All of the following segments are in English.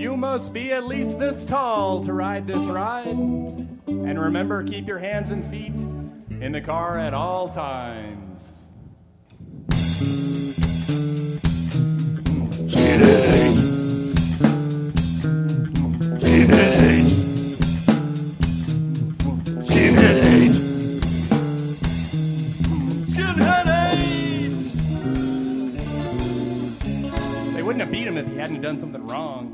You must be at least this tall to ride this ride. And remember, keep your hands and feet in the car at all times. Skinhead. Skinhead. Skinhead. Skinhead. They wouldn't have beat him if he hadn't done something wrong.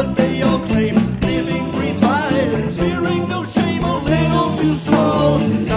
Living breeds violence, hearing no shame, a little too small.